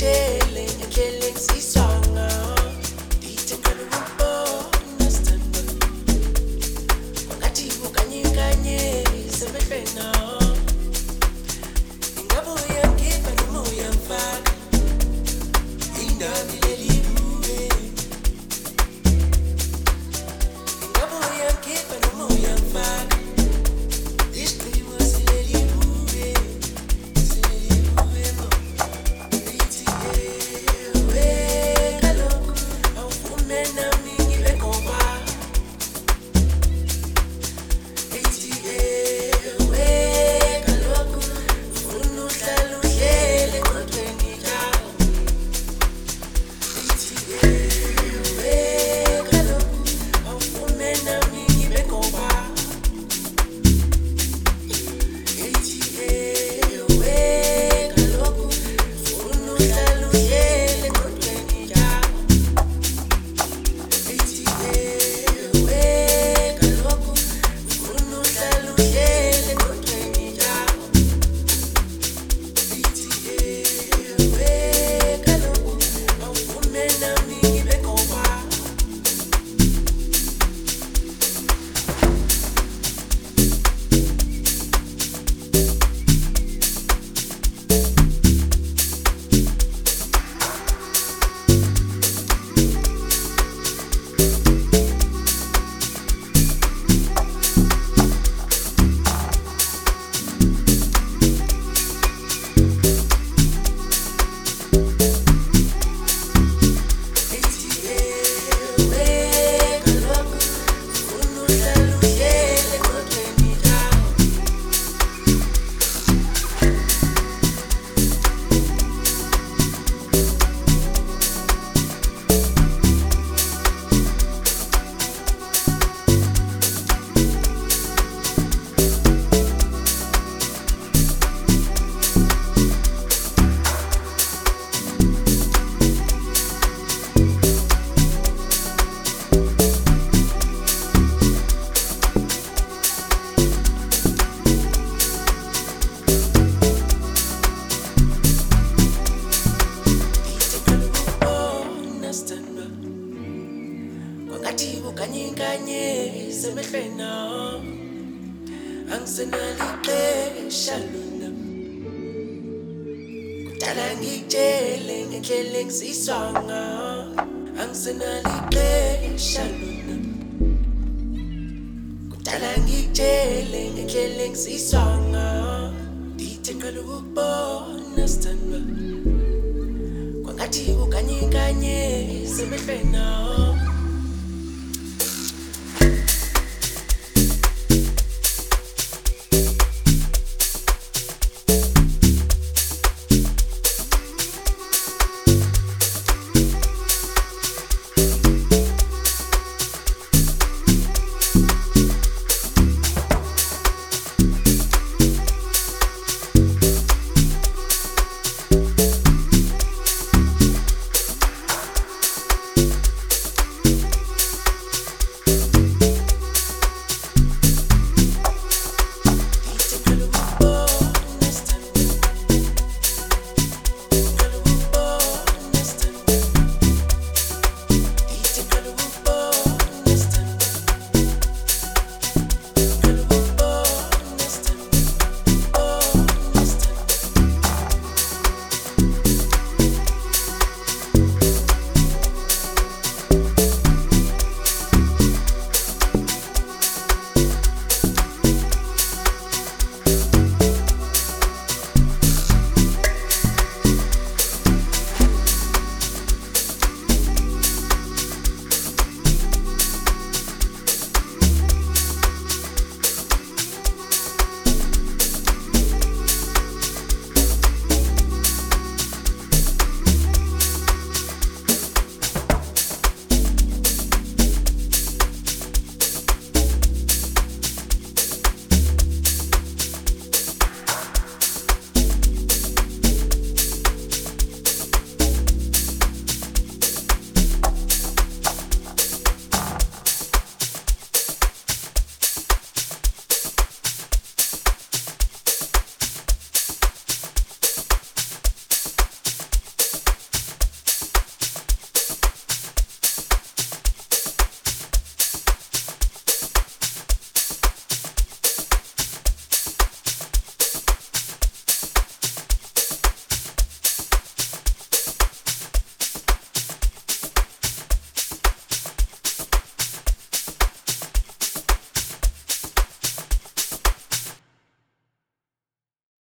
ngikutshele ngendlela engisiswanga dithi ngalo ukubona sithando ngathi ukanye kanye semehlena ingabe uyangipa noma uyangifaka indaba leli buwe ingabe uyangipa noma uyangifaka isiqiwo sileli buwe sileli buwe dithi we kaloku awufume nami ngibe ngoba dithi we kaloku ufuna uhlala uhlele engqondweni yakho dithi we kaloku awufume nami ngibe ngoba dithi we kaloku ufuna uhlala uhlele engqondweni yakho dithi we kaloku ufuna uhlala uhlele engqondweni yakho dithi we kaloku awufume nami ngibe ngoba ngathi ukanye kanye semehlena angisenali ixesha lona kudala ngikutshele ngendlela engisiswanga angisenali ixesha lona kudala ngikutshele ngendlela engisiswanga dithi ngalo ukubona sithando kwangathi ukanye kanye semehlena